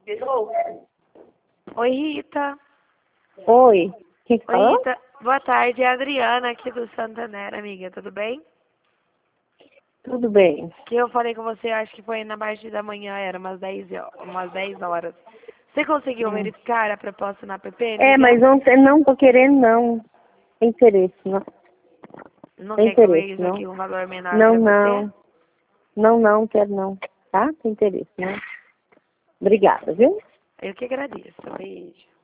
Oi, Rita. Oi, quem Oi, falou? Rita. Boa tarde, é a Adriana aqui do Santander, amiga. Tudo bem? Tudo bem. Que eu falei com você, acho que foi na parte da manhã, era umas 10 horas. Você conseguiu verificar a proposta na app? Mas ontem não tô querendo, não. Tem interesse, não. Não Tem quer que eu interesse, veja não. aqui um valor menor Não, pra você? não. Não, quero não. Tá? Tem interesse, não. Obrigada, viu? Eu que agradeço. Beijo.